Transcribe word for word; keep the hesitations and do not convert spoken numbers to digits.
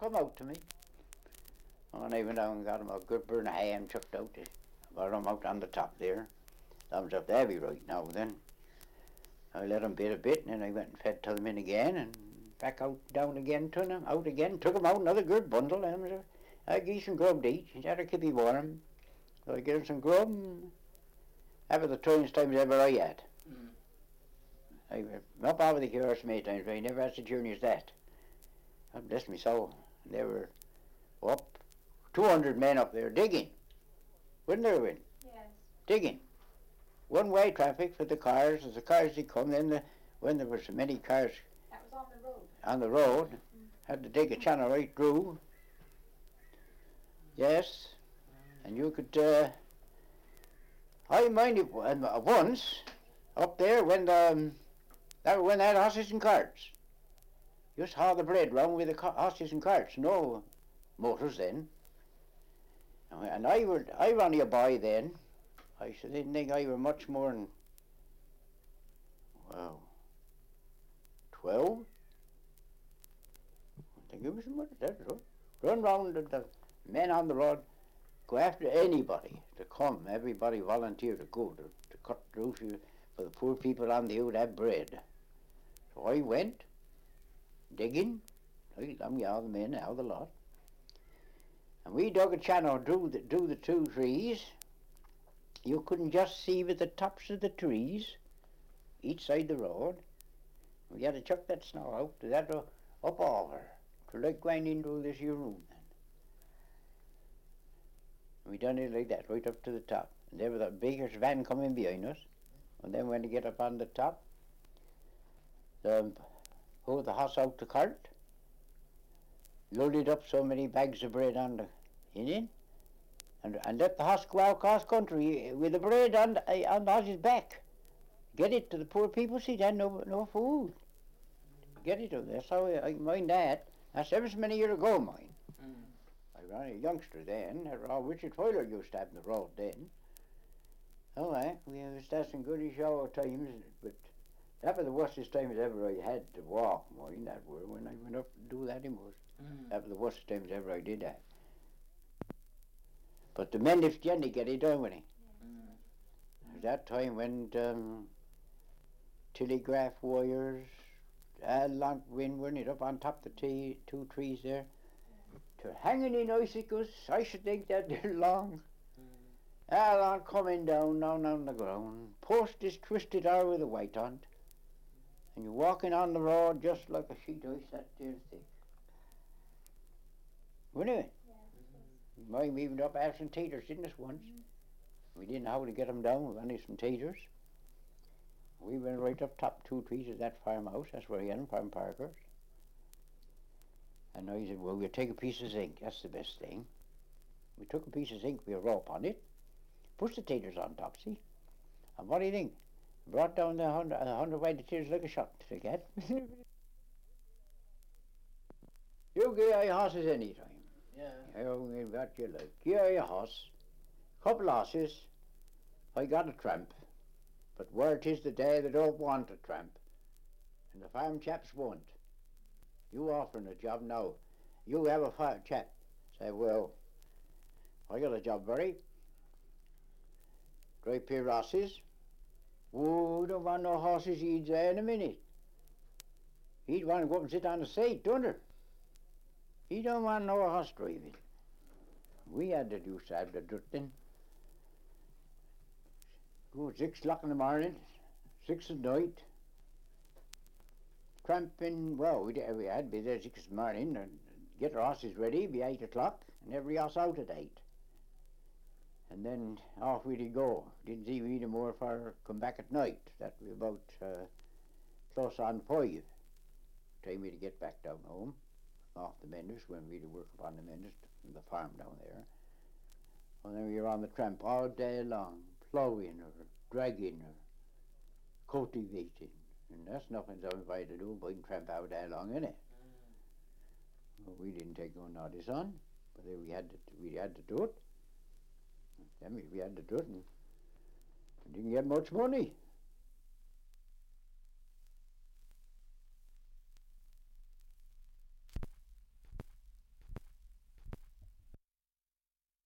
come out to me. And I went down and got him a good burn of hay and chucked out. The, got him out on the top there. That was up there be right now then. I let him bit a bit, and then I went and fed to them in again, and back out down again to him, out again. Took him out another good bundle, and I gave him some grub to eat. He had to keep me warm. So I gave him some grub. And that was the tiniest times ever I had. Mm. I went up over the curious many times, but I never had such journey as that. God bless me so. They were up, two hundred men up there digging. Wouldn't there have been? Yes. Digging. One-way traffic for the cars. As the cars did come, then the, when there were so many cars That was on the road. on the road, Mm. had to dig a channel right through. Yes, and you could, uh, I mind it uh, once, up there when the, um, that when they had horses and carts. Just haul the bread round with the co- horses and carts, no motors then. And, and I were, I were only a boy then. I should didn't think I were much more than, well, twelve. I think it was much that right. Run round the, the men on the road, go after anybody to come. Everybody volunteered to go to, to cut the roof for the poor people on the hill to have bread. So I went digging. I me all the men, all the lot. And we dug a channel through the, through the two trees. You couldn't just see with the tops of the trees, each side the road. We had to chuck that snow out to that uh, up over, to like going into this here room then. And we done it like that, right up to the top. And there was a baker's van coming behind us. And then when they get up on the top, the hold the horse out the cart, loaded up so many bags of bread on the in it, and, and let the horse go out across country with the bread on the, on the horse's back. Get it to the poor people, see, they had no, no food. Get it to them, that's how I, I mind that. That's ever so many years ago, mine. Mm. I was a youngster then. All Richard Foiler used to have the road then. Oh, eh, we was that's some goodish shower times, but that was the worstest times ever I had to walk, mine, that were, when I went up to do that, it was. Mm. That was the worst times ever I did that. But the men if Jenny get it done with it. Mm. That time when um, telegraph wires, a long windward it up on top of the t- two trees there, to hanging in icicles, I should think that they're long. Mm. All on coming down, down on the ground. Post is twisted out with a white on it. And you're walking on the road just like a sheet ice that there thick. Wouldn't it? Yeah. You might even up have some taters in this once. We didn't know how to get them down with only some taters. We went right up top two trees of that farmhouse. That's where he had them, Farm Parker's. And I said, well, we'll take a piece of zinc. That's the best thing. We took a piece of zinc with a rope on it, pushed the taters on top, see? And what do you think? Brought down the hundred, a hundred white taters like a shot to get. You get your horses any time. Yeah. You got your like. Get your horse. Couple horses. I got a tramp. But where 'tis the day they don't want a tramp. And the farm chaps won't. You offering a job now. You have a farm chap. Say, well, I got a job, Barry. Dry pair horses. Oh, don't want no horses he'd there in a minute. He'd want to go up and sit on the seat, don't he? He don't want no horse driving. We had to do to have the dirt then. Go at six o'clock in the morning, six at night. Tramping, well, we, we had to be there six in the morning and get our horses ready, be eight o'clock, and every horse out at eight. And then off we'd go. Didn't see we no more for come back at night. That was about uh, close on five. Time we'd get back down home, off the Menders, when we'd work upon the Menders, the farm down there. And then we were on the tramp all day long, ploughing or dragging or cultivating. And that's nothing so invited to do, but we can tramp out day long, innit? Mm. Well, we didn't take no notice on, but then we had to, we had to do it. Then we, we had to do it, and we didn't get much money.